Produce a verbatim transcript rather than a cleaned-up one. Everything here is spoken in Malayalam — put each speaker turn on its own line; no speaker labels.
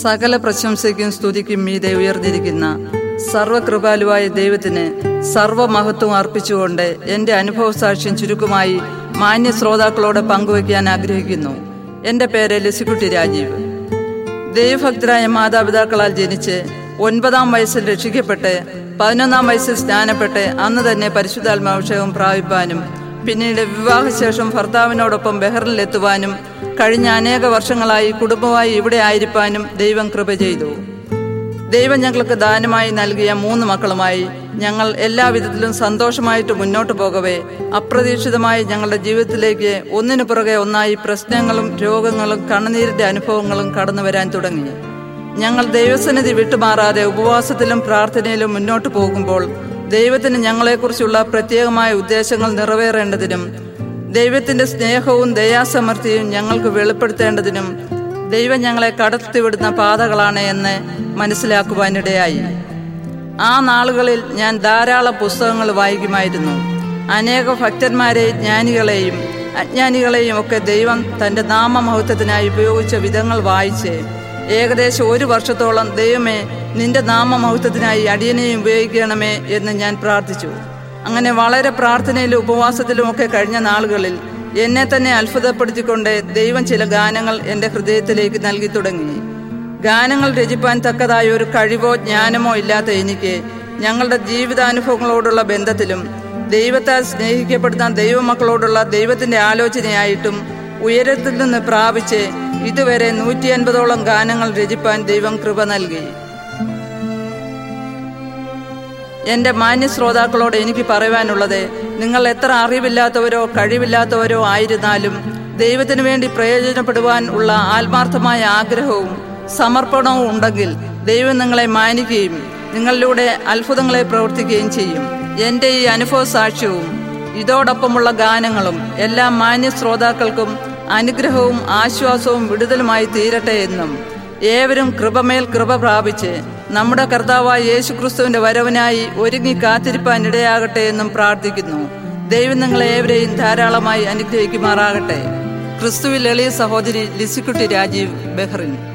സകല പ്രശംസയ്ക്കും സ്തുതിക്കും മീതെ ഉയർന്നിരിക്കുന്ന സർവകൃപാലുവായ ദൈവത്തിന് സർവമഹത്വം അർപ്പിച്ചുകൊണ്ട് എൻ്റെ അനുഭവ സാക്ഷ്യം ചുരുക്കമായി മാന്യ ശ്രോതാക്കളോട് പങ്കുവയ്ക്കാൻ ആഗ്രഹിക്കുന്നു. എൻ്റെ പേര് ലിസിക്കുട്ടി രാജീവ്. ദൈവഭക്തരായ മാതാപിതാക്കളാൽ ജനിച്ച് ഒൻപതാം വയസ്സിൽ രക്ഷിക്കപ്പെട്ട് പതിനൊന്നാം വയസ്സിൽ സ്നാനപ്പെട്ട് അന്ന് തന്നെ പരിശുദ്ധാത്മാഭിഷേകം പ്രാപിപ്പാനും പിന്നീട് വിവാഹശേഷം ഭർത്താവിനോടൊപ്പം ബഹ്റിനിലെത്തുവാനും കഴിഞ്ഞ അനേക വർഷങ്ങളായി കുടുംബമായി ഇവിടെ ആയിരിക്കാനും ദൈവം കൃപ ചെയ്തു. ദൈവം ഞങ്ങൾക്ക് ദാനമായി നൽകിയ മൂന്ന് മക്കളുമായി ഞങ്ങൾ എല്ലാവിധത്തിലും സന്തോഷമായിട്ട് മുന്നോട്ട് പോകവേ അപ്രതീക്ഷിതമായി ഞങ്ങളുടെ ജീവിതത്തിലേക്ക് ഒന്നിനു പുറകെ ഒന്നായി പ്രശ്നങ്ങളും രോഗങ്ങളും കണ്ണുനീരിന്റെ അനുഭവങ്ങളും കടന്നു വരാൻ തുടങ്ങി. ഞങ്ങൾ ദൈവസന്നിധി വിട്ടുമാറാതെ ഉപവാസത്തിലും പ്രാർത്ഥനയിലും മുന്നോട്ട് പോകുമ്പോൾ ദൈവത്തിന് ഞങ്ങളെക്കുറിച്ചുള്ള പ്രത്യേകമായ ഉദ്ദേശങ്ങൾ നിറവേറേണ്ടതിനും ദൈവത്തിന്റെ സ്നേഹവും ദയാസമൃദ്ധിയും ഞങ്ങൾക്ക് വെളിപ്പെടുത്തേണ്ടതിനും ദൈവം ഞങ്ങളെ കടത്തിവിടുന്ന പാതകളാണ് എന്ന് മനസ്സിലാക്കുവാനിടയായി. ആ നാളുകളിൽ ഞാൻ ധാരാളം പുസ്തകങ്ങൾ വായിക്കുമായിരുന്നു. അനേക ഭക്തന്മാരെയും ജ്ഞാനികളെയും അജ്ഞാനികളെയും ഒക്കെ ദൈവം തന്റെ നാമമഹത്വത്തിനായി ഉപയോഗിച്ച വിധങ്ങൾ വായിച്ച് ഏകദേശം ഒരു വർഷത്തോളം ദൈവമേ നിന്റെ നാമമഹത്വത്തിനായി അടിയനെയും ഉപയോഗിക്കണമേ എന്ന് ഞാൻ പ്രാർത്ഥിച്ചു. അങ്ങനെ വളരെ പ്രാർത്ഥനയിലും ഉപവാസത്തിലും ഒക്കെ കഴിഞ്ഞ നാളുകളിൽ എന്നെ തന്നെ അത്ഭുതപ്പെടുത്തിക്കൊണ്ട് ദൈവം ചില ഗാനങ്ങൾ എൻ്റെ ഹൃദയത്തിലേക്ക് നൽകി തുടങ്ങി. ഗാനങ്ങൾ രചിപ്പാൻ തക്കതായ ഒരു കഴിവോ ജ്ഞാനമോ ഇല്ലാത്ത എനിക്ക് ഞങ്ങളുടെ ജീവിതാനുഭവങ്ങളോടുള്ള ബന്ധത്തിലും ദൈവത്താൽ സ്നേഹിക്കപ്പെടുന്ന ദൈവമക്കളോടുള്ള ദൈവത്തിന്റെ ആലോചനയായിട്ടും ഉയരത്തിൽ നിന്ന് പ്രാപിച്ച് ഇതുവരെ നൂറ്റി അൻപതോളം ഗാനങ്ങൾ രചിപ്പാൻ ദൈവം കൃപ നൽകി. എൻ്റെ മാന്യ ശ്രോതാക്കളോട് എനിക്ക് പറയുവാനുള്ളത്, നിങ്ങൾ എത്ര അറിവില്ലാത്തവരോ കഴിവില്ലാത്തവരോ ആയിരുന്നാലും ദൈവത്തിന് വേണ്ടി പ്രയോജനപ്പെടുവാൻ ഉള്ള ആത്മാർത്ഥമായ ആഗ്രഹവും സമർപ്പണവും ഉണ്ടെങ്കിൽ ദൈവം നിങ്ങളെ മാനിക്കുകയും നിങ്ങളിലൂടെ അത്ഭുതങ്ങളെ പ്രവർത്തിക്കുകയും ചെയ്യും. എൻ്റെ ഈ അനുഭവ സാക്ഷ്യവും ഇതോടൊപ്പമുള്ള ഗാനങ്ങളും എല്ലാ മാന്യ ശ്രോതാക്കൾക്കും അനുഗ്രഹവും ആശ്വാസവും വിടുതലുമായി തീരട്ടെ എന്നും ഏവരും കൃപമേൽ കൃപ പ്രാപിച്ച് നമ്മുടെ കർത്താവായ യേശുക്രിസ്തുവിന്റെ വരവിനായി ഒരുങ്ങി കാത്തിരിപ്പാൻ ഇടയാകട്ടെ എന്നും പ്രാർത്ഥിക്കുന്നു. ദൈവം നിങ്ങളെ ഏവരെയും ധാരാളമായി അനുഗ്രഹിക്കുമാറാകട്ടെ. ക്രിസ്തുവിൽ എളിയ സഹോദരി ലിസിക്കുട്ടി രാജീവ്, ബഹ്റിൻ.